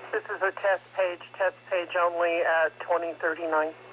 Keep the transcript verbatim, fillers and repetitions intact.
This is a test page, test page only at twenty thirty-nine.